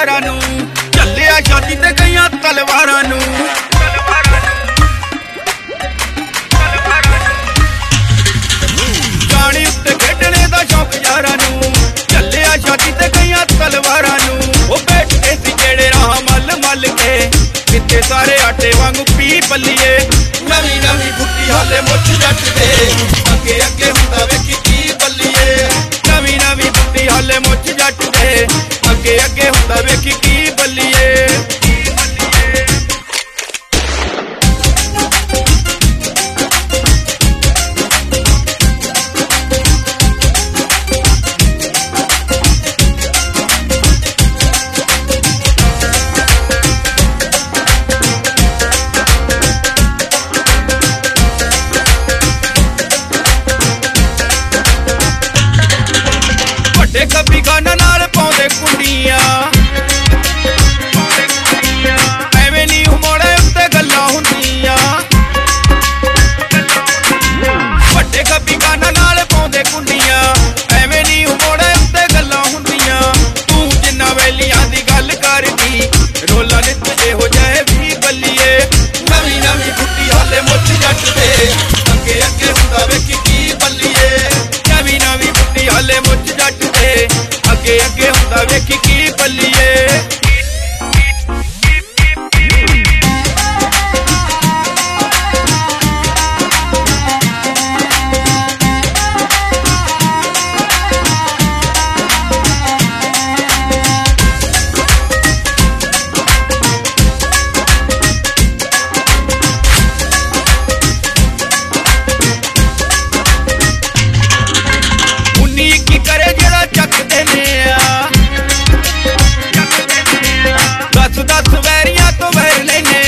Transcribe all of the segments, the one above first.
यारां नूं झल्लिया शादी ते गईयां तलवारां नूं गाणी उत्ते खेडणे दा शौक यारां नूं झल्लिया शादी ते गईयां तलवारां नूं ओ बैठे सी जेड़े राह मल मल के किते सारे आटे वांगू पी पल्लीए नवीं नवीं बुट्टी हाले मुੱਛ जट दे अगे अगे हुंदा वेखी की बल्लीए नवीं नवीं बुट्टी हाले मुੱਛ जट दे अगे अगे हुंदा वेखी की बल्लीए कभी गाना नाल पाउंदे कुंडियां एवें नी मोड़े उत्ते गल्लां हुंदियां वड्डे कभी गाना नाल पाउंदे कुंडियां एवें नी मोड़े उत्ते गल्लां हुंदियां तू जिन्ना वेलियां दी गल करदी रोला नित इहो जाए भी बल्लीए नवीं नवीं बुट्टी हाले मुੱਛ जट दे अगे अगे हुंदा वेखी की बल्लीए नवीं नवीं बुट्टी हाले मुੱਛ जट अगे अगे हुंदा वेखी की बल्लीए दस वैरियां तो वैर लेने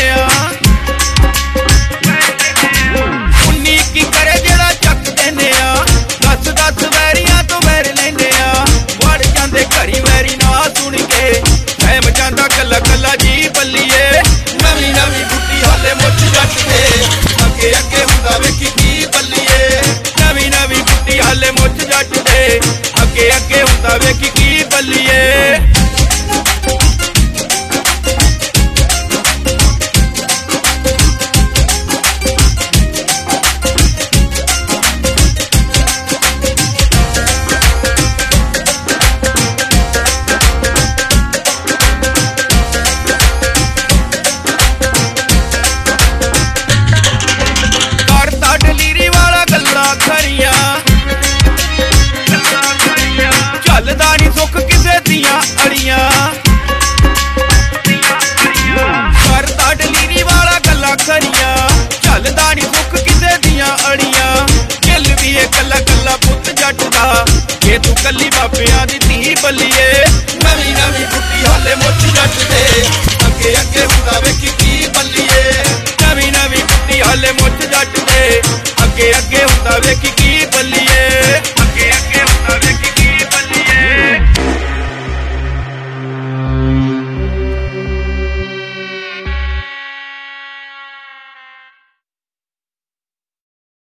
उन्नी की करे जेड़ा चक देने दस दस वैरियां तो वैर लेने वड़ जांदे घरी वैरी ना सुन के फैम जांदा कला कला जी बल्लीए नवीं नवीं बुट्टी हाले मुੱਛ जट दे अगे अगे हुंदा वेखी की बल्लीए नवीं नवीं बुट्टी हाले मुੱਛ जट दे अगे अगे हुंदा वेखी की बल्लीए चलदा नी सुख किसे दियां अड़ियां करदा डलीरी वाला गल्लां खरियां चलदा नी सुख किसे दियां अड़ियां दिल भी है कल्ला कल्ला पुत्त जट दा जे तू कल्ली बापियां दी धी बल्लीए नवीं नवीं बुट्टी हाले मुੱਛ जट दे अगे अगे हुंदा वेखी की बल्लीए नवीं नवीं बुट्टी हाले मुੱਛ जट दे अगे अगे हुंदा वेखी की बल्लीए